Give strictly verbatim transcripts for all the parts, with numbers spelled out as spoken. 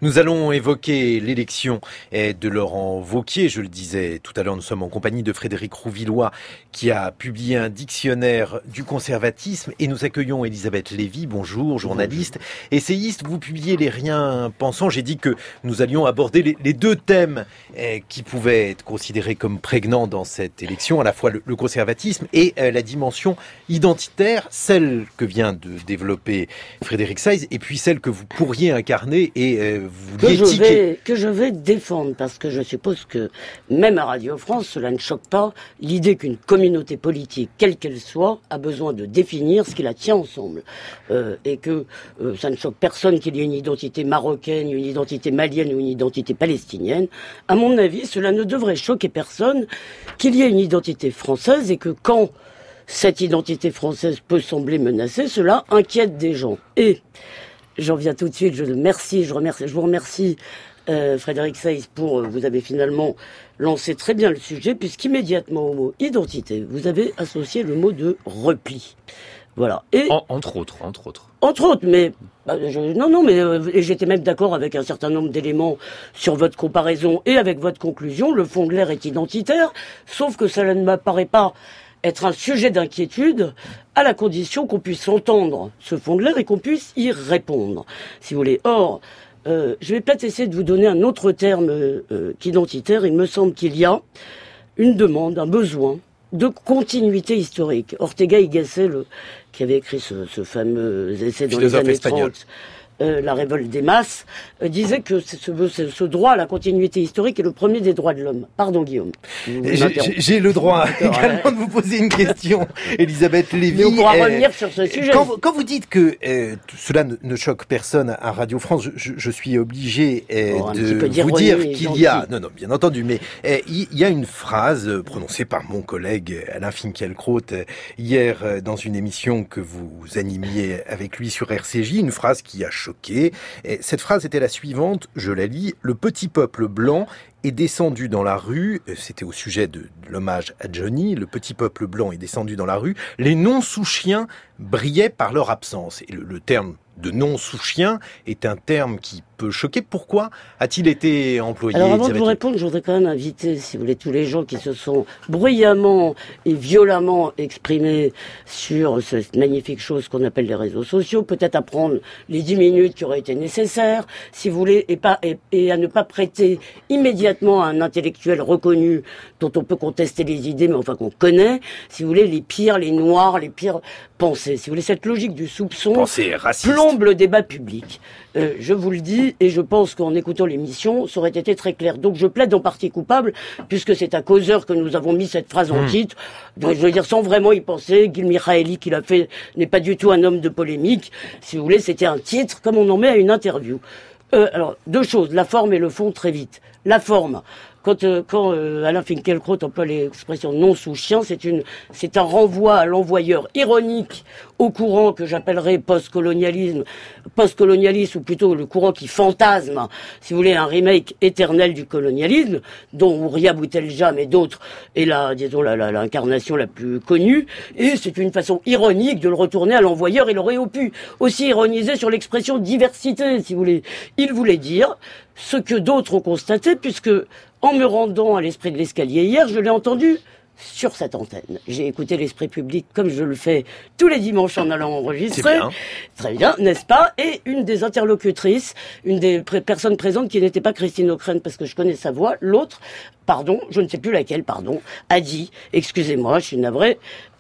Nous allons évoquer l'élection de Laurent Wauquiez. Je le disais tout à l'heure, nous sommes en compagnie de Frédéric Rouvillois qui a publié un dictionnaire du conservatisme et nous accueillons Elisabeth Lévy. Bonjour, journaliste, essayiste. Vous publiez Les Riens Pensants. J'ai dit que nous allions aborder les, les deux thèmes eh, qui pouvaient être considérés comme prégnants dans cette élection, à la fois le, le conservatisme et eh, la dimension identitaire, celle que vient de développer Frédéric Saiz et puis celle que vous pourriez incarner et eh, vous que je, vais, que je vais défendre, parce que je suppose que même à Radio France, cela ne choque pas l'idée qu'une communauté politique, quelle qu'elle soit, a besoin de définir ce qui la tient ensemble. Euh, et que euh, ça ne choque personne qu'il y ait une identité marocaine, une identité malienne ou une identité palestinienne. À mon avis, cela ne devrait choquer personne qu'il y ait une identité française et que quand cette identité française peut sembler menacée, cela inquiète des gens. Et j'en viens tout de suite, je, merci, je, remercie, je vous remercie euh, Frédéric Saiz pour, euh, vous avez finalement lancé très bien le sujet, puisqu'immédiatement au mot identité, vous avez associé le mot de repli. Voilà. Et, en, entre autres, entre autres. Entre autres, mais bah, je, non, non, mais euh, et j'étais même d'accord avec un certain nombre d'éléments sur votre comparaison et avec votre conclusion. Le fond de l'air est identitaire, sauf que cela ne m'apparaît pas être un sujet d'inquiétude à la condition qu'on puisse entendre ce fond de l'air et qu'on puisse y répondre, si vous voulez. Or, euh, je vais peut-être essayer de vous donner un autre terme euh, qu'identitaire. Il me semble qu'il y a une demande, un besoin de continuité historique. Ortega y Gasset, le, qui avait écrit ce, ce fameux essai dans les années espagnol. trente, Euh, la révolte des masses, euh, disait que ce, ce, ce droit à la continuité historique est le premier des droits de l'homme. Pardon, Guillaume. J'ai, j'ai le droit également de vous poser une question, Elisabeth Lévy. Mais on pourra euh, revenir sur ce sujet. Quand, quand vous dites que euh, cela ne, ne choque personne à Radio France, je, je suis obligé euh, oh, de vous dire qu'il y a, non, non, bien entendu, mais euh, il y a une phrase prononcée par mon collègue Alain Finkielkraut hier euh, dans une émission que vous animiez avec lui sur R C J, une phrase qui a choqué. Et cette phrase était la suivante, je la lis. Le petit peuple blanc est descendu dans la rue, c'était au sujet de, de l'hommage à Johnny, le petit peuple blanc est descendu dans la rue, les non-sous-chiens brillaient par leur absence. Et le, le terme de non-sous-chien est un terme qui peut choquer. Pourquoi a-t-il été employé? Alors avant de vous répondre, je voudrais quand même inviter, si vous voulez, tous les gens qui se sont bruyamment et violemment exprimés sur cette magnifique chose qu'on appelle les réseaux sociaux, peut-être à prendre les dix minutes qui auraient été nécessaires, si vous voulez, et, pas, et, et à ne pas prêter immédiatement à un intellectuel reconnu dont on peut contester les idées, mais enfin qu'on connaît, si vous voulez, les pires, les noirs, les pires pensées. Si vous voulez, cette logique du soupçon plombe le débat public. Euh, je vous le dis, et je pense qu'en écoutant l'émission, ça aurait été très clair. Donc je plaide en partie coupable, puisque c'est à causeur que nous avons mis cette phrase en mmh. titre. Donc, je veux dire, sans vraiment y penser, Gil Michaeli, qui l'a fait, n'est pas du tout un homme de polémique. Si vous voulez, c'était un titre, comme on en met à une interview. Euh, alors, deux choses, la forme et le fond, très vite. La forme. Quand, euh, quand euh, Alain Finkielkraut emploie l'expression non-sous-chien, c'est une, c'est un renvoi à l'envoyeur ironique au courant que j'appellerais post-colonialisme, post-colonialisme, ou plutôt le courant qui fantasme, si vous voulez, un remake éternel du colonialisme, dont Ouria Bouteljam et d'autres est la, disons, la, la, l'incarnation la plus connue, et c'est une façon ironique de le retourner à l'envoyeur. Il aurait pu aussi ironiser sur l'expression diversité, si vous voulez. Il voulait dire ce que d'autres ont constaté, puisque en me rendant à l'Esprit de l'Escalier hier, je l'ai entendu sur cette antenne. J'ai écouté l'Esprit public comme je le fais tous les dimanches en allant enregistrer. Bien. Très bien, n'est-ce pas? Et une des interlocutrices, une des pré- personnes présentes qui n'était pas Christine Ockrent, parce que je connais sa voix, l'autre, pardon, je ne sais plus laquelle, pardon, a dit, excusez-moi, je suis navré,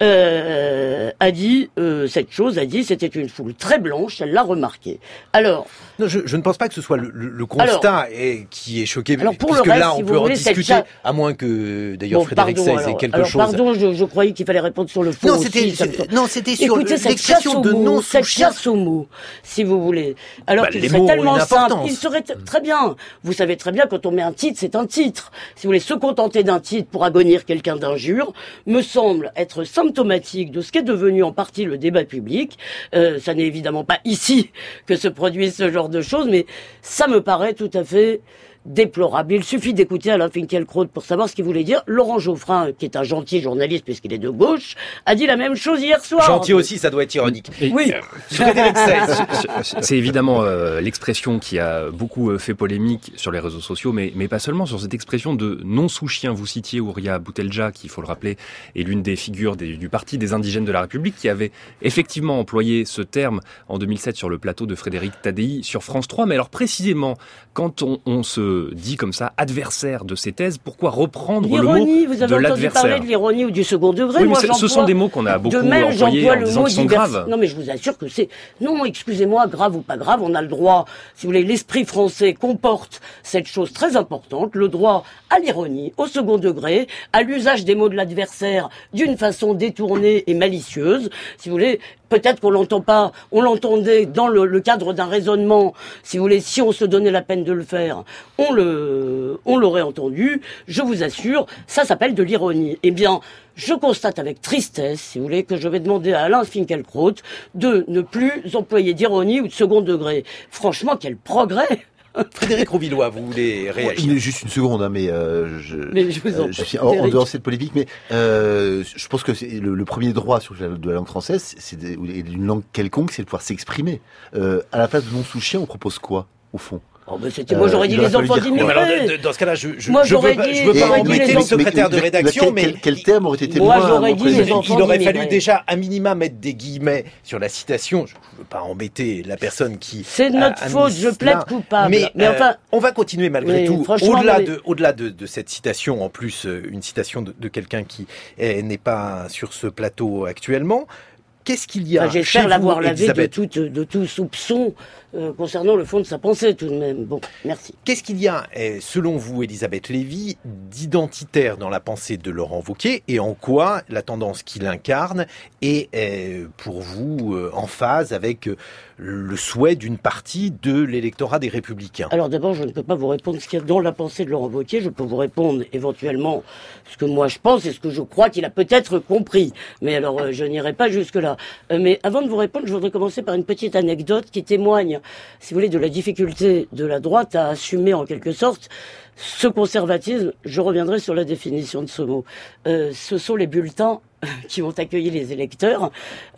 euh, a dit euh, cette chose, a dit c'était une foule très blanche, elle l'a remarqué. Alors... Non, je, je ne pense pas que ce soit le, le, le constat alors, est, qui est choqué, alors pour puisque le reste, là si on peut en voulez, discuter, cha... à moins que d'ailleurs bon, Frédéric Saiz ait quelque alors, chose... Pardon, je, je croyais qu'il fallait répondre sur le fond non, aussi. C'était, me... Non, c'était sur Écoutez, l'expression de non cette chasse aux mots, si vous voulez. Alors bah, qu'il serait tellement simple, il serait t- très bien. Vous savez très bien, quand on met un titre, c'est un titre. Si vous voulez se contenter d'un titre pour agonir quelqu'un d'injure, me semble être symptomatique de ce qu'est devenu en partie le débat public. Euh, ça n'est évidemment pas ici que se produit ce genre de choses, mais ça me paraît tout à fait déplorable. Il suffit d'écouter Alain Finkielkraut pour savoir ce qu'il voulait dire. Laurent Geoffrin, qui est un gentil journaliste puisqu'il est de gauche, a dit la même chose hier soir. Gentil aussi, ça doit être ironique. Et, oui. C'est évidemment euh, l'expression qui a beaucoup fait polémique sur les réseaux sociaux, mais, mais pas seulement sur cette expression de non-sous-chien. Vous citiez Ouria Boutelja, qui, il faut le rappeler, est l'une des figures des, du Parti des indigènes de la République, qui avait effectivement employé ce terme en deux mille sept sur le plateau de Frédéric Tadei sur France trois. Mais alors précisément, quand on, on se dit comme ça adversaire de ces thèses, pourquoi reprendre le mot vous avez de entendu l'adversaire? Parler de l'ironie ou du second degré? Oui, Moi, mais ce sont des mots qu'on a beaucoup même, employés en disant qu'ils sont divers... graves. Non, mais je vous assure que c'est... Non, excusez-moi, grave ou pas grave, on a le droit, si vous voulez, l'esprit français comporte cette chose très importante, le droit à l'ironie, au second degré, à l'usage des mots de l'adversaire d'une façon détournée et malicieuse. Si vous voulez, peut-être qu'on l'entend pas, on l'entendait dans le, le cadre d'un raisonnement, si vous voulez, si on se donnait la peine de le faire, on le, on l'aurait entendu. Je vous assure, ça s'appelle de l'ironie. Eh bien, je constate avec tristesse, si vous voulez, que je vais demander à Alain Finkielkraut de ne plus employer d'ironie ou de second degré. Franchement, quel progrès! Frédéric Rouvillois, vous voulez réagir? Il est juste une seconde, hein, mais, euh, je, mais je, vous en euh, je suis en, en dehors de cette polémique, mais euh, je pense que c'est le, le premier droit sur la, de la langue française, c'est une langue quelconque, c'est de pouvoir s'exprimer. Euh, à la place de non-sous-chien, on propose quoi, au fond? Oh ben c'était, moi j'aurais dit les enfants d'immigrés. Dans ce cas-là, je, je, moi, je veux pas, je veux pas embêter le secrétaire de rédaction, mais quel, quel terme aurait été moi moins j'aurais dit les enfants il aurait fallu déjà à minima mettre des guillemets sur la citation. Je ne veux pas embêter la personne qui. C'est notre faute, je plaide coupable. Mais, mais enfin, euh, on va continuer malgré mais, tout. Au-delà mais... de, au-delà de, de cette citation, en plus euh, une citation de, de quelqu'un qui n'est pas sur ce plateau actuellement. Qu'est-ce qu'il y a? Enfin, j'espère l'avoir lavé de tout, de tout soupçon euh, concernant le fond de sa pensée tout de même. Bon, merci. Qu'est-ce qu'il y a, selon vous, Elisabeth Lévy, d'identitaire dans la pensée de Laurent Wauquiez, et en quoi la tendance qu'il incarne est, pour vous, en phase avec le souhait d'une partie de l'électorat des Républicains? Alors d'abord, je ne peux pas vous répondre ce qu'il y a dans la pensée de Laurent Wauquiez. Je peux vous répondre éventuellement ce que moi je pense et ce que je crois qu'il a peut-être compris. Mais alors, euh, je n'irai pas jusque-là. Euh, mais avant de vous répondre, je voudrais commencer par une petite anecdote qui témoigne, si vous voulez, de la difficulté de la droite à assumer en quelque sorte ce conservatisme. Je reviendrai sur la définition de ce mot. Euh, ce sont les bulletins qui ont accueilli les électeurs,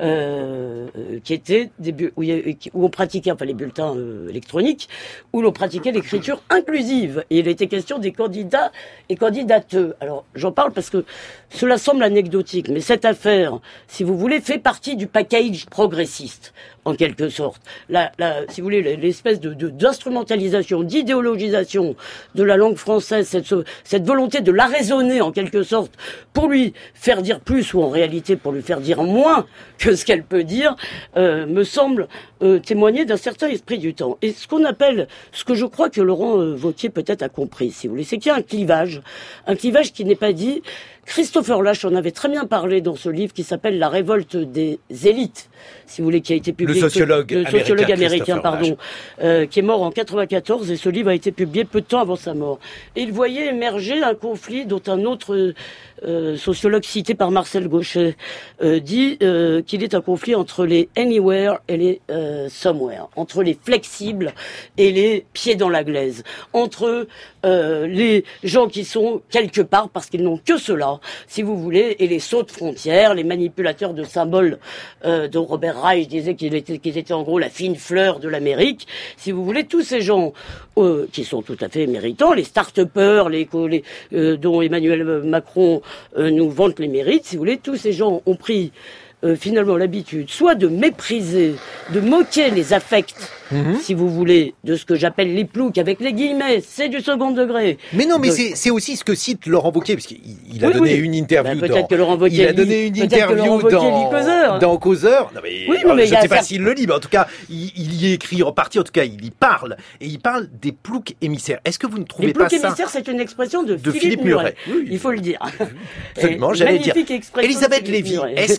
euh, qui étaient des bu- où, y, où on pratiquait, enfin les bulletins euh, électroniques, où l'on pratiquait l'écriture inclusive. Et il était question des candidats et candidateux. Alors j'en parle parce que cela semble anecdotique, mais cette affaire, si vous voulez, fait partie du package progressiste, en quelque sorte. La, la, si vous voulez, l'espèce de, de, d'instrumentalisation, d'idéologisation de la langue française, cette, cette volonté de l'arraisonner en quelque sorte, pour lui faire dire plus, ou en réalité pour lui faire dire moins que ce qu'elle peut dire, euh, me semble euh, témoigner d'un certain esprit du temps. Et ce qu'on appelle, ce que je crois que Laurent euh, Wauquiez peut-être a compris, si vous voulez, c'est qu'il y a un clivage, un clivage qui n'est pas dit. Christopher Lasch en avait très bien parlé dans ce livre qui s'appelle La révolte des élites, si vous voulez, qui a été publié. Le sociologue, le sociologue américain, américain pardon, euh, qui est mort en quatre-vingt-quatorze, et ce livre a été publié peu de temps avant sa mort. Et il voyait émerger un conflit dont un autre euh, sociologue cité par Marcel Gauchet euh, dit euh, qu'il est un conflit entre les anywhere et les euh, somewhere, entre les flexibles et les pieds dans la glaise, entre euh, les gens qui sont quelque part parce qu'ils n'ont que cela, si vous voulez, et les sauts de frontières, les manipulateurs de symboles euh, dont Robert Reich disait qu'ils étaient, qu'ils étaient en gros la fine fleur de l'Amérique, si vous voulez, tous ces gens euh, qui sont tout à fait méritants, les start-upers, les, les, euh, dont Emmanuel Macron euh, nous vante les mérites, si vous voulez, tous ces gens ont pris Euh, finalement l'habitude, soit de mépriser, de moquer les affects, mmh. si vous voulez, de ce que j'appelle les ploucs, avec les guillemets, c'est du second degré. Mais non, mais de... c'est, c'est aussi ce que cite Laurent Wauquiez, parce qu'il il a oui, donné oui. une interview ben, peut-être dans... Que Laurent Wauquiez il a donné une lit, interview dans... Causeur. dans Causeur. Non, mais, oui, non, mais je ne sais pas certes... s'il le lit, mais en tout cas, il, il y est écrit en partie, en tout cas, il y parle. Et il parle des ploucs émissaires. Est-ce que vous ne trouvez pas ça... Les ploucs émissaires, c'est une expression de, de Philippe, Philippe Muret. Muret. Oui. Il faut le dire. Absolument, j'allais dire. Elisabeth Lévy, est-ce que... Euh,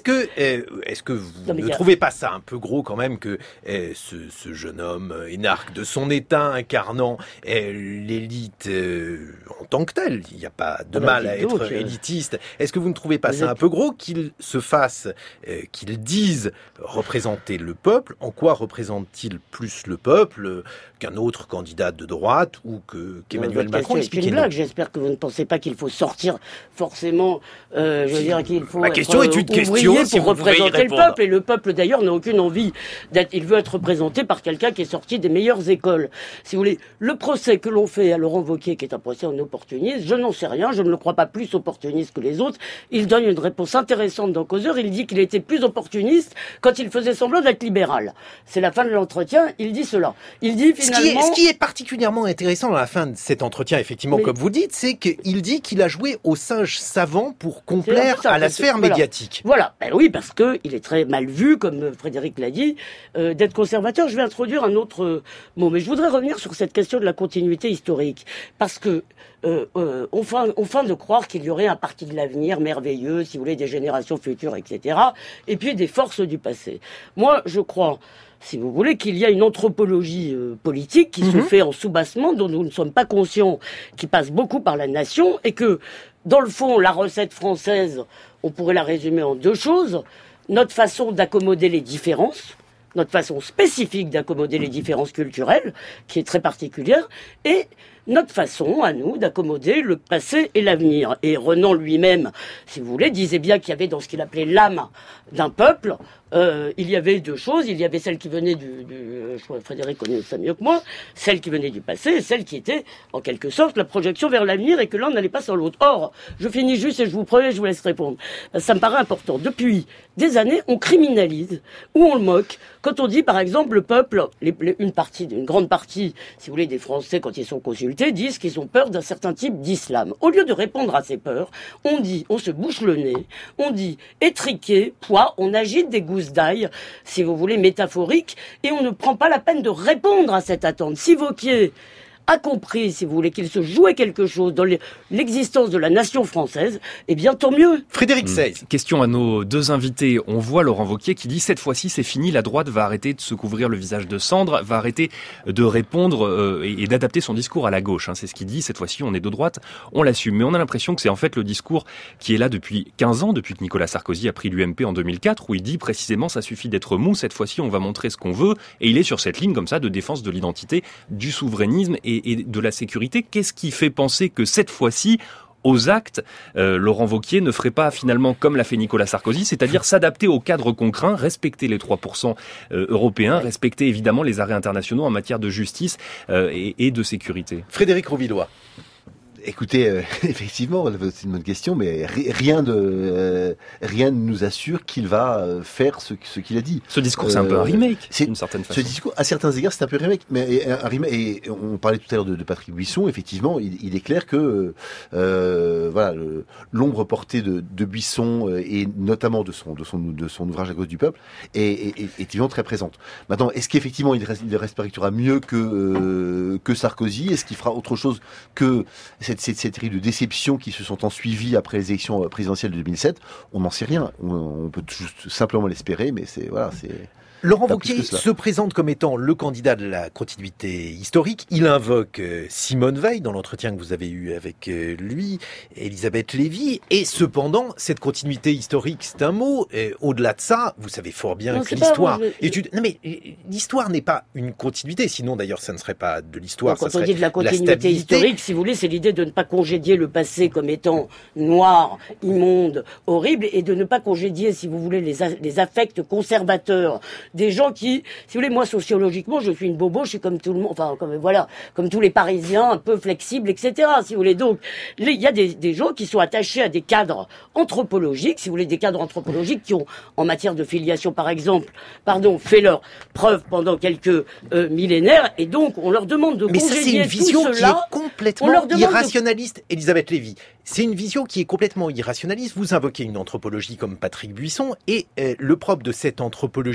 euh, est-ce que vous non, ne a... trouvez pas ça un peu gros quand même que euh, ce, ce jeune homme énarque de son état incarnant euh, l'élite euh, en tant que telle, il n'y a pas de ah mal bah, à être donc, élitiste. Est-ce que vous ne trouvez pas ça êtes... un peu gros qu'il se fasse, euh, qu'il dise représenter le peuple? En quoi représente-t-il plus le peuple qu'un autre candidat de droite ou que, qu'Emmanuel ouais, Macron? C'est une blague. J'espère que vous ne pensez pas qu'il faut sortir forcément. Euh, je veux dire qu'il faut. Ma question être, est une question pour si représenter le peuple. Et le peuple d'ailleurs n'a aucune envie d'être. Il veut être représenté par quelqu'un qui est sorti des meilleures écoles. Si vous voulez, le procès que l'on fait à Laurent Wauquiez, qui est un procès en opportuniste, je n'en sais rien. Je ne le crois pas plus opportuniste que les autres. Il donne une réponse intéressante dans Causeur. Il dit qu'il était plus opportuniste quand il faisait semblant d'être libéral. C'est la fin de l'entretien. Il dit cela. Il dit finalement. Ce qui est, ce qui est particulièrement intéressant dans la fin de cet entretien, effectivement, mais... comme vous dites, c'est qu'il dit qu'il a joué au singe savant pour complaire ça, à la sphère voilà. médiatique. Voilà. Ben oui, parce que il est très mal vu, comme Frédéric l'a dit, euh, d'être conservateur. Je vais introduire un autre euh, mot, mais je voudrais revenir sur cette question de la continuité historique, parce que euh, euh, on feint, on feint de croire qu'il y aurait un parti de l'avenir merveilleux, si vous voulez, des générations futures, et cetera, et puis des forces du passé. Moi, je crois, si vous voulez, qu'il y a une anthropologie euh, politique qui mmh. se fait en soubassement, dont nous ne sommes pas conscients, qui passe beaucoup par la nation, et que, dans le fond, la recette française, on pourrait la résumer en deux choses. Notre façon d'accommoder les différences, notre façon spécifique d'accommoder les différences culturelles, qui est très particulière, et notre façon, à nous, d'accommoder le passé et l'avenir. Et Renan lui-même, si vous voulez, disait bien qu'il y avait dans ce qu'il appelait l'âme d'un peuple, euh, il y avait deux choses. Il y avait celle qui venait du... du je crois que Frédéric connaît ça mieux que moi, celle qui venait du passé et celle qui était, en quelque sorte, la projection vers l'avenir et que l'un n'allait pas sans l'autre. Or, je finis juste et je vous promets, je vous laisse répondre. Ça me paraît important. Depuis des années, on criminalise ou on le moque quand on dit, par exemple, le peuple, les, les, une partie, une grande partie, si vous voulez, des Français, quand ils sont consultés, disent qu'ils ont peur d'un certain type d'islam. Au lieu de répondre à ces peurs, on dit, on se bouche le nez, on dit étriqué, poids, on agite des gousses d'ail, si vous voulez, métaphoriques, et on ne prend pas la peine de répondre à cette attente. Si Wauquiez a compris, si vous voulez, qu'il se jouait quelque chose dans l'existence de la nation française, eh bien, tant mieux. Frédéric Seyss. Mmh. Question à nos deux invités. On voit Laurent Wauquiez qui dit « Cette fois-ci, c'est fini, la droite va arrêter de se couvrir le visage de cendre, va arrêter de répondre euh, et, et d'adapter son discours à la gauche. Hein. » C'est ce qu'il dit. Cette fois-ci, on est de droite, on l'assume. Mais on a l'impression que c'est en fait le discours qui est là depuis quinze ans, depuis que Nicolas Sarkozy a pris l'U M P en deux mille quatre, où il dit précisément « Ça suffit d'être mou, cette fois-ci, on va montrer ce qu'on veut. » Et il est sur cette ligne comme ça de défense de l'identité, du souverainisme et et de la sécurité. Qu'est-ce qui fait penser que cette fois-ci, aux actes, euh, Laurent Wauquiez ne ferait pas finalement comme l'a fait Nicolas Sarkozy, c'est-à-dire s'adapter au cadre contraint, respecter les trois pour cent euh, européens, respecter évidemment les arrêts internationaux en matière de justice euh, et, et de sécurité? Frédéric Rouvillois. Écoutez, euh, effectivement, c'est une bonne question, mais rien de euh, rien ne nous assure qu'il va faire ce, ce qu'il a dit. Ce discours, euh, c'est un peu un remake, d'une certaine façon. Ce discours, à certains égards, c'est un peu un remake. Mais un, un remake. Et on parlait tout à l'heure de, de Patrick Buisson. Effectivement, il, il est clair que euh, voilà, le, l'ombre portée de, de Buisson euh, et notamment de son de son de son ouvrage À cause du peuple est, est, est, est évidemment très présente. Maintenant, est-ce qu'effectivement il, il respectera mieux que euh, que Sarkozy? Est-ce qu'il fera autre chose que cette Cette, cette série de déceptions qui se sont ensuivies après les élections présidentielles de deux mille sept, on n'en sait rien. On, on peut juste simplement l'espérer, mais c'est voilà, c'est. Laurent Wauquiez se présente comme étant le candidat de la continuité historique. Il invoque Simone Veil dans l'entretien que vous avez eu avec lui, Elisabeth Lévy. Et cependant, cette continuité historique, c'est un mot. Et au-delà de ça, vous savez fort bien non, que l'histoire... Je... Étude... Non mais l'histoire n'est pas une continuité. Sinon, d'ailleurs, ça ne serait pas de l'histoire. Non, ça quand on dit de la continuité la historique, si vous voulez, c'est l'idée de ne pas congédier le passé comme étant noir, immonde, horrible, et de ne pas congédier, si vous voulez, les, a... les affects conservateurs des gens qui, si vous voulez, moi sociologiquement, je suis une bobo, je suis comme tout le monde, enfin comme voilà, comme tous les Parisiens, un peu flexibles, et cetera. Si vous voulez, donc il y a des, des gens qui sont attachés à des cadres anthropologiques, si vous voulez, des cadres anthropologiques qui ont, en matière de filiation, par exemple, pardon, fait leur preuve pendant quelques euh, millénaires, et donc on leur demande de Mais congédier ça, c'est une vision tout qui cela. est complètement irrationaliste, de... Elisabeth Lévy. C'est une vision qui est complètement irrationaliste. Vous invoquez une anthropologie comme Patrick Buisson, et euh, le propre de cette anthropologie buissonnière,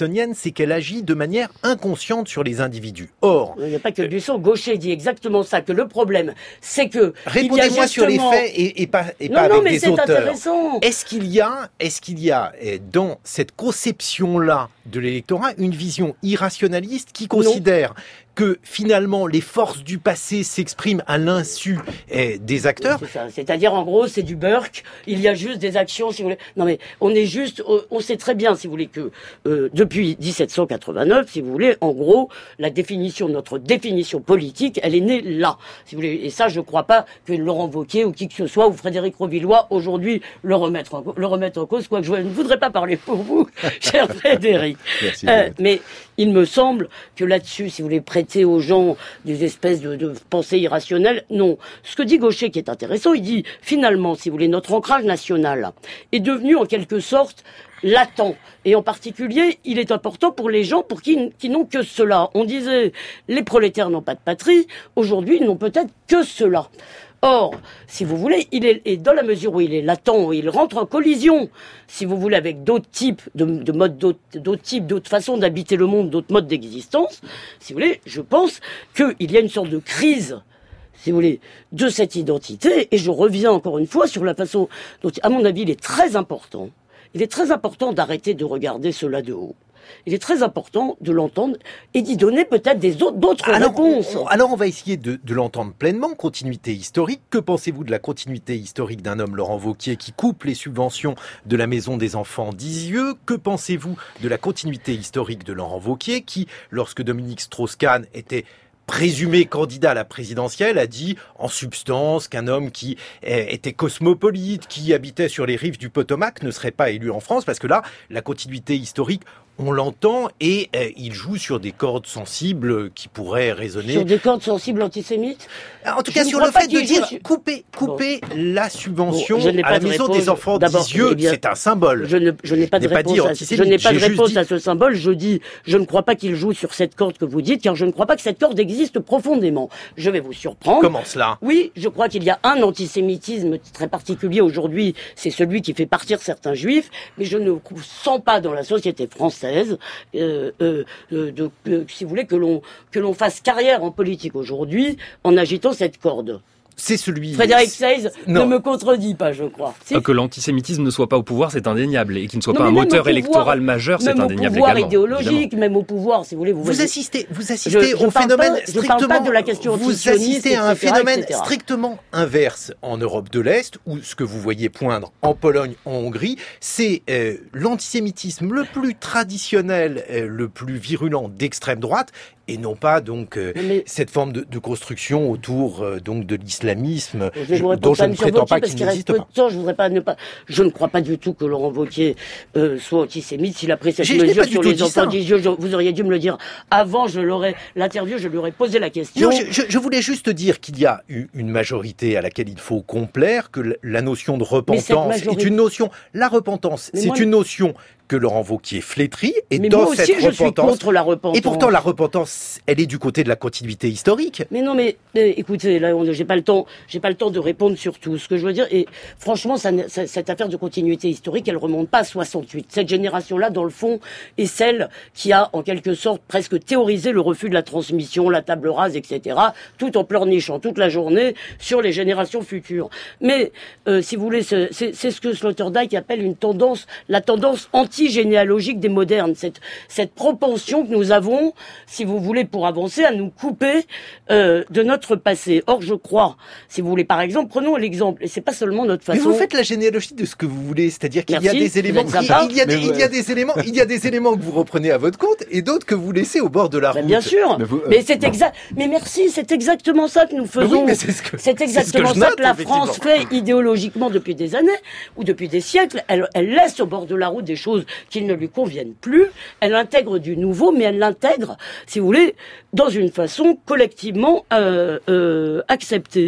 buissonnienne, c'est qu'elle agit de manière inconsciente sur les individus. Or... Il n'y a pas que Buisson, Gaucher dit exactement ça, que le problème, c'est que... Répondez-moi justement... sur les faits et, et pas, et non, pas non, avec mais des c'est auteurs. Intéressant. Est-ce qu'il y a, est-ce qu'il y a dans cette conception-là de l'électorat une vision irrationaliste qui considère non. que finalement les forces du passé s'expriment à l'insu eh, des acteurs? C'est ça. C'est-à-dire en gros c'est du Burke, il y a juste des actions si vous voulez. Non mais on est juste, on sait très bien si vous voulez que euh, depuis dix-sept cent quatre-vingt-neuf, si vous voulez, en gros la définition, notre définition politique, elle est née là. Si vous voulez, et ça je crois pas que Laurent Wauquiez ou qui que ce soit ou Frédéric Rovillois aujourd'hui le remettre en, le remettre en cause, quoique je ne voudrais pas parler pour vous, cher Frédéric. Merci, euh, mais il me semble que là-dessus, si vous voulez prêter aux gens des espèces de, de pensées irrationnelles, non. Ce que dit Gaucher qui est intéressant, il dit finalement, si vous voulez, notre ancrage national est devenu en quelque sorte latent. Et en particulier, il est important pour les gens pour qui, qui n'ont que cela. On disait, les prolétaires n'ont pas de patrie, aujourd'hui, ils n'ont peut-être que cela. Or, si vous voulez, il est, et dans la mesure où il est latent, où il rentre en collision, si vous voulez, avec d'autres types de, de modes, d'autres, d'autres types, d'autres façons d'habiter le monde, d'autres modes d'existence, si vous voulez, je pense qu'il y a une sorte de crise, si vous voulez, de cette identité, et je reviens encore une fois sur la façon dont, à mon avis, il est très important, il est très important d'arrêter de regarder cela de haut. Il est très important de l'entendre et d'y donner peut-être des autres, d'autres alors, réponses. On, alors on va essayer de, de l'entendre pleinement. Continuité historique. Que pensez-vous de la continuité historique d'un homme, Laurent Wauquiez, qui coupe les subventions de la Maison des Enfants d'Isieux? Que pensez-vous de la continuité historique de Laurent Wauquiez, qui, lorsque Dominique Strauss-Kahn était présumé candidat à la présidentielle, a dit en substance qu'un homme qui était cosmopolite, qui habitait sur les rives du Potomac, ne serait pas élu en France, parce que là, la continuité historique, on l'entend, et euh, il joue sur des cordes sensibles qui pourraient résonner... Sur des cordes sensibles antisémites? En tout cas, je sur le fait de dire joue... couper, couper bon. la subvention bon, à la de Maison réponse. des Enfants d'Isieux, eh c'est un symbole. Je, ne, je n'ai pas de réponse, pas à, je n'ai pas de réponse dit... à ce symbole. Je dis, je ne crois pas qu'il joue sur cette corde que vous dites, car je ne crois pas que cette corde existe profondément. Je vais vous surprendre. Comment cela? Oui, je crois qu'il y a un antisémitisme très particulier aujourd'hui, c'est celui qui fait partir certains juifs, mais je ne sens pas dans la société française... Euh, Euh, euh, de, euh, si vous voulez, que l'on, que l'on fasse carrière en politique aujourd'hui en agitant cette corde. C'est celui... Frédéric Seyss ne me contredit pas, je crois. Si. Que l'antisémitisme ne soit pas au pouvoir, c'est indéniable. Et qu'il ne soit non, pas un moteur pouvoir, électoral majeur, c'est indéniable également. Même au pouvoir idéologique, évidemment. Même au pouvoir, si vous voulez. Vous, vous voyez. assistez, vous assistez je, je au phénomène pas, strictement... Je parle pas de la question vous assistez à un et cetera, phénomène et cetera. strictement inverse en Europe de l'Est, où ce que vous voyez poindre en Pologne, en Hongrie, c'est euh, l'antisémitisme le plus traditionnel, euh, le plus virulent d'extrême droite, et non pas donc euh, mais, cette forme de, de construction autour euh, donc de l'islamisme je, je dont je ne prétends pas qu'il n'existe pas. Temps, je voudrais pas ne pas. Je ne crois pas du tout que Laurent Wauquiez euh, soit antisémite. S'il a pris cette mesure sur les enfants d'Isieux, vous auriez dû me le dire avant. Je l'aurais l'interview, je lui aurais posé la question. Non, je, je, je voulais juste dire qu'il y a une majorité à laquelle il faut complaire, que la notion de repentance majorité... est une notion. La repentance, c'est moi... une notion que Laurent Wauquiez flétrit, et mais dans moi aussi, cette je repentance, suis contre la repentance. Et pourtant, la repentance, elle est du côté de la continuité historique. Mais non, mais euh, écoutez, là, on, j'ai pas le temps, j'ai pas le temps de répondre sur tout. Ce que je veux dire, et franchement, ça, ça, cette affaire de continuité historique, elle remonte pas à soixante-huit. Cette génération-là, dans le fond, est celle qui a, en quelque sorte, presque théorisé le refus de la transmission, la table rase, et cetera, tout en pleurnichant toute la journée sur les générations futures. Mais, euh, si vous voulez, c'est, c'est, c'est ce que Sloterdijk appelle une tendance, la tendance anti généalogique des modernes, cette, cette propension que nous avons, si vous voulez, pour avancer, à nous couper euh, de notre passé. Or, je crois, si vous voulez, par exemple, prenons l'exemple, et c'est pas seulement notre façon... Mais vous faites la généalogie de ce que vous voulez, c'est-à-dire qu'il Merci, y a des éléments... Il, il, y a des, il y a des éléments, il y a des éléments que vous reprenez à votre compte, et d'autres que vous laissez au bord de la route. Ben bien sûr, mais, vous, euh, mais c'est exact... Mais merci, c'est exactement ça que nous faisons. Oui, mais c'est, ce que, c'est exactement c'est ce que ça note, que la France fait idéologiquement depuis des années, ou depuis des siècles. Elle, elle laisse au bord de la route des choses qui ne lui conviennent plus, elle intègre du nouveau, mais elle l'intègre, si vous voulez, dans une façon collectivement euh, euh, acceptée.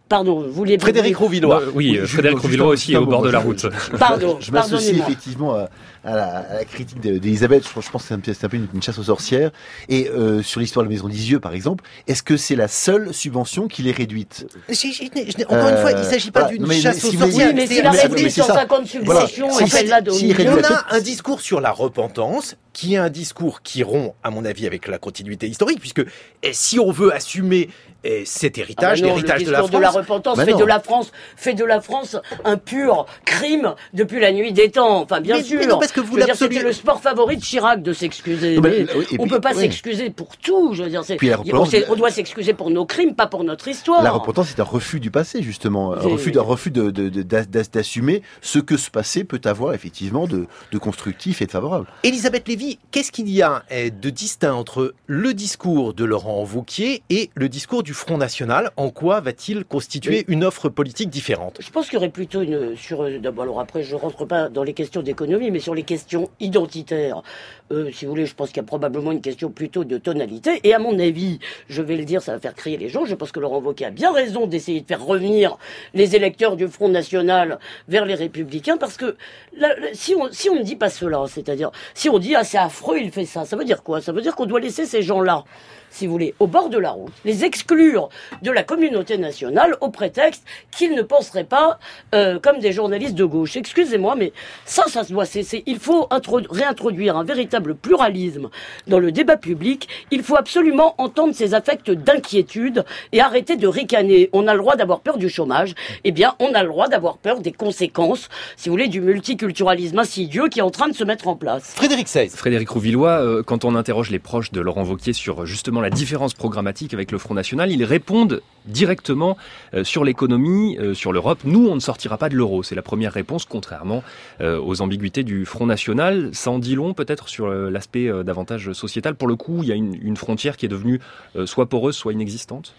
Pardon, vous vouliez... Frédéric Rouvillois. Euh, oui, oui, Frédéric Rouvillois aussi est au bord de la route. Pardon, je m'associe effectivement à, à, la, à la critique d'Elisabeth. Je, je pense que c'est un, c'est un peu une, une chasse aux sorcières. Et euh, sur l'histoire de la Maison Lisieux, par exemple, est-ce que c'est la seule subvention qui est réduite? je, je, je, Encore euh, une fois, il ne s'agit pas voilà, d'une mais, chasse mais, aux si sorcières. Oui, mais s'il a réduit cent cinquante subventions voilà. et celle-là de si on a un discours sur la repentance, qui est un discours qui rompt, à mon avis, avec la continuité historique, puisque eh, si on veut assumer eh, cet héritage, ah bah non, l'héritage de la France... de la repentance bah fait, de la France, fait de la France un pur crime depuis la nuit des temps. Enfin, bien mais, sûr. Mais non, parce que vous dire, c'était le sport favori de Chirac de s'excuser. Non, mais, oui, on ne peut pas oui. s'excuser pour tout. Je veux dire, c'est, on, on doit s'excuser pour nos crimes, pas pour notre histoire. La repentance, c'est un refus du passé, justement. Un refus, un refus de, de, de, de, d'assumer ce que ce passé peut avoir, effectivement, de, de constructif et de favorable. Elisabeth Lévy, qu'est-ce qu'il y a de distinct entre le discours de Laurent Wauquiez et le discours du Front National? En quoi va-t-il constituer oui. une offre politique différente? Je pense qu'il y aurait plutôt une... Sur, alors après, je ne rentre pas dans les questions d'économie, mais sur les questions identitaires. Euh, si vous voulez, je pense qu'il y a probablement une question plutôt de tonalité. Et à mon avis, je vais le dire, ça va faire crier les gens, je pense que Laurent Wauquiez a bien raison d'essayer de faire revenir les électeurs du Front National vers les Républicains, parce que là, si on si on ne dit pas cela, c'est-à-dire, si on dit « Ah, c'est affreux, il fait ça », ça veut dire quoi? Ça veut dire qu'on doit laisser ces gens-là, si vous voulez, au bord de la route, les exclure de la communauté nationale au prétexte qu'ils ne penseraient pas euh, comme des journalistes de gauche. Excusez-moi, mais ça, ça se doit cesser. Il faut introdu- réintroduire un véritable pluralisme dans le débat public. Il faut absolument entendre ces affects d'inquiétude et arrêter de ricaner. On a le droit d'avoir peur du chômage. Eh bien, on a le droit d'avoir peur des conséquences, si vous voulez, du multiculturalisme insidieux qui est en train de se mettre en place. Frédéric Seiz. Frédéric Rouvillois, euh, quand on interroge les proches de Laurent Wauquiez sur justement la différence programmatique avec le Front National, ils répondent directement euh, sur l'économie, euh, sur l'Europe. Nous, on ne sortira pas de l'euro. C'est la première réponse, contrairement euh, aux ambiguïtés du Front National. Ça en dit long, peut-être, sur euh, l'aspect euh, davantage sociétal. Pour le coup, il y a une, une frontière qui est devenue euh, soit poreuse, soit inexistante.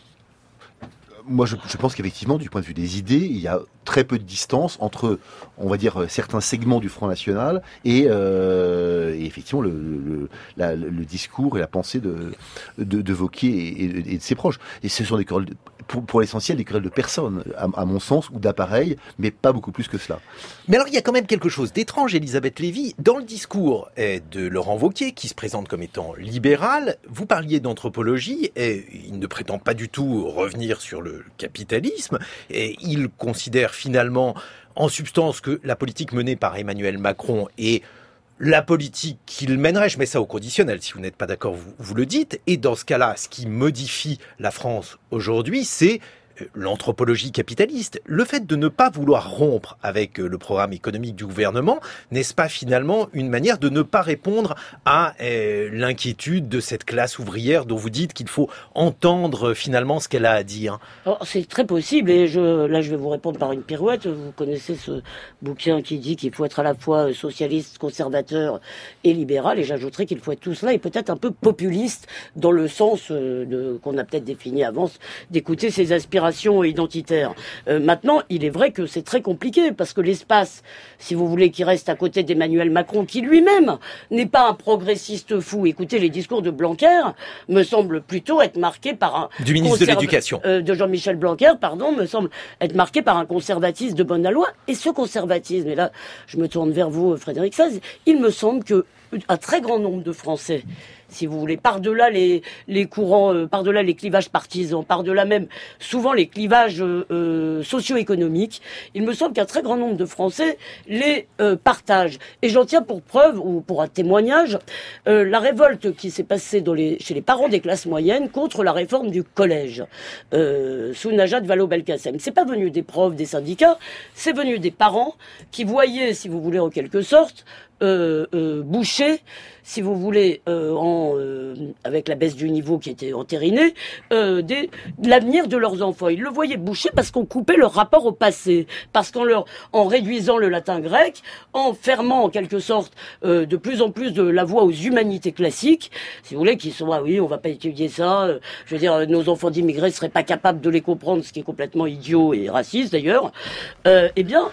Moi, je, je pense qu'effectivement, du point de vue des idées, il y a très peu de distance entre, on va dire, certains segments du Front National et, euh, et effectivement le, le, la, le discours et la pensée de, de, de Wauquiez et, et, et de ses proches. Et ce sont des querelles, pour, pour l'essentiel, des querelles de personnes, à, à mon sens, ou d'appareils, mais pas beaucoup plus que cela. Mais alors, il y a quand même quelque chose d'étrange, Elisabeth Lévy, dans le discours de Laurent Wauquiez, qui se présente comme étant libéral. Vous parliez d'anthropologie, et il ne prétend pas du tout revenir sur le capitalisme, et il considère finalement, en substance, que la politique menée par Emmanuel Macron est la politique qu'il mènerait. Je mets ça au conditionnel, si vous n'êtes pas d'accord, vous, vous le dites. Et dans ce cas-là, ce qui modifie la France aujourd'hui, c'est l'anthropologie capitaliste. Le fait de ne pas vouloir rompre avec le programme économique du gouvernement, n'est-ce pas finalement une manière de ne pas répondre à euh, l'inquiétude de cette classe ouvrière dont vous dites qu'il faut entendre finalement ce qu'elle a à dire? Alors, c'est très possible, et je, là je vais vous répondre par une pirouette. Vous connaissez ce bouquin qui dit qu'il faut être à la fois socialiste, conservateur et libéral, et j'ajouterais qu'il faut être tout cela et peut-être un peu populiste dans le sens de, qu'on a peut-être défini avant, d'écouter ses aspirations identitaire. Euh, maintenant, il est vrai que c'est très compliqué parce que l'espace, si vous voulez, qui reste à côté d'Emmanuel Macron, qui lui-même n'est pas un progressiste fou. Écoutez, les discours de Blanquer me semblent plutôt être marqués par un... Du ministre conserv... de l'Éducation. Euh, de Jean-Michel Blanquer, pardon, me semble être marqué par un conservatisme de bonne loi. Et ce conservatisme, et là, je me tourne vers vous, Frédéric Seiz, il me semble que un très grand nombre de Français, si vous voulez, par-delà les, les courants, euh, par-delà les clivages partisans, par-delà même souvent les clivages euh, socio-économiques, il me semble qu'un très grand nombre de Français les euh, partagent. Et j'en tiens pour preuve, ou pour un témoignage, euh, la révolte qui s'est passée dans les, chez les parents des classes moyennes contre la réforme du collège, euh, sous Najat Vallaud-Belkacem. C'est pas venu des profs, des syndicats, c'est venu des parents qui voyaient, si vous voulez, en quelque sorte, Euh, euh, boucher, si vous voulez, euh, en, euh, avec la baisse du niveau qui était entérinée, euh, des, de l'avenir de leurs enfants. Ils le voyaient boucher parce qu'on coupait leur rapport au passé, parce qu'en leur, en réduisant le latin grec, en fermant en quelque sorte euh, de plus en plus de la voie aux humanités classiques, si vous voulez, qui sont, ah oui, on va pas étudier ça, euh, je veux dire, nos enfants d'immigrés seraient pas capables de les comprendre, ce qui est complètement idiot et raciste d'ailleurs, euh, eh bien,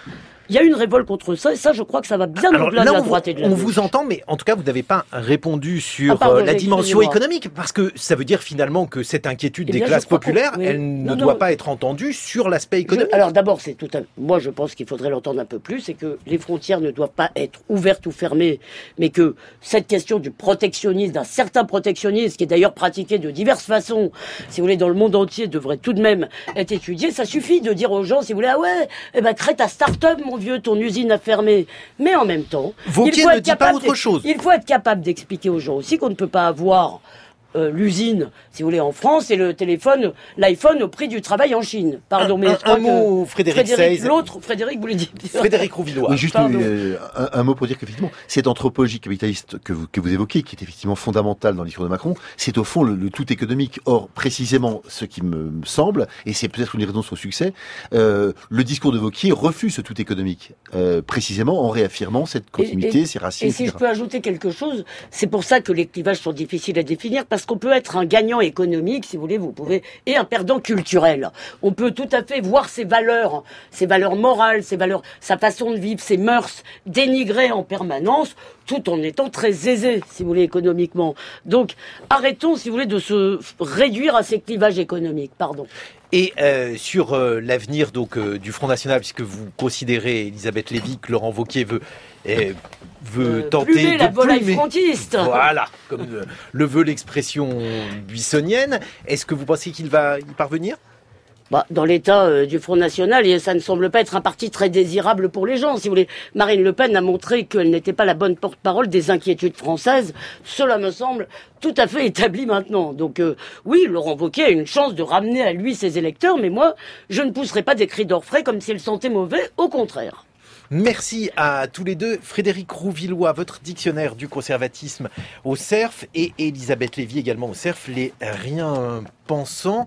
il y a une révolte contre ça, et ça, je crois que ça va bien Alors, au-delà là, de la on, droite et de la on gauche. vous entend, mais en tout cas, vous n'avez pas répondu sur ah, pardon, euh, la dimension excusez-moi. économique, parce que ça veut dire finalement que cette inquiétude Eh des bien, classes populaires, oui. elle non, ne non, doit pas être entendue sur l'aspect économique. Je, alors d'abord, c'est tout. À, moi, je pense qu'il faudrait l'entendre un peu plus, c'est que les frontières ne doivent pas être ouvertes ou fermées, mais que cette question du protectionnisme, d'un certain protectionnisme, qui est d'ailleurs pratiqué de diverses façons, si vous voulez, dans le monde entier, devrait tout de même être étudié. Ça suffit de dire aux gens, si vous voulez, ah ouais, eh ben crée ta start-up, mon vieux, ton usine a fermé. Mais en même temps, Vauquier il faut ne être dit capable pas autre chose. Il faut être capable d'expliquer aux gens aussi qu'on ne peut pas avoir Euh, l'usine, si vous voulez, en France, et le téléphone, l'iPhone au prix du travail en Chine. Pardon, un, mais un, je crois un mot, que Frédéric, Frédéric Seize. l'autre, Frédéric, vous le dites. Frédéric Rouvillois. Oui, juste euh, un, un mot pour dire qu'effectivement, cette anthropologie capitaliste que vous, que vous évoquez, qui est effectivement fondamentale dans le discours de Macron, c'est au fond le, le tout économique. Or, précisément, ce qui me semble, et c'est peut-être une raison de son succès, euh, le discours de Wauquiez refuse ce tout économique, euh, précisément en réaffirmant cette continuité, et, et, ces racines. Et si je peux ajouter quelque chose, c'est pour ça que les clivages sont difficiles à définir, parce qu'on peut être un gagnant économique, si vous voulez, vous pouvez, et un perdant culturel. On peut tout à fait voir ses valeurs, ses valeurs morales, ses valeurs, sa façon de vivre, ses mœurs dénigrées en permanence, tout en étant très aisé, si vous voulez, économiquement. Donc, arrêtons, si vous voulez, de se réduire à ces clivages économiques. Pardon. Et euh, sur euh, l'avenir donc euh, du Front National, puisque vous considérez, Elisabeth Lévy, que Laurent Wauquiez veut, eh, veut euh, tenter plumer de la volaille plumer. frontiste. Voilà, comme euh, le veut l'expression buissonnienne. Est-ce que vous pensez qu'il va y parvenir ? Bah, dans l'état euh, du Front National, et ça ne semble pas être un parti très désirable pour les gens. Si vous voulez, Marine Le Pen a montré qu'elle n'était pas la bonne porte-parole des inquiétudes françaises. Cela me semble tout à fait établi maintenant. Donc euh, oui, Laurent Wauquiez a une chance de ramener à lui ses électeurs, mais moi, je ne pousserai pas des cris d'orfraie comme s'il sentait mauvais, au contraire. Merci à tous les deux. Frédéric Rouvillois, votre dictionnaire du conservatisme au C E R F, et Elisabeth Lévy également au C E R F, les rien pensants.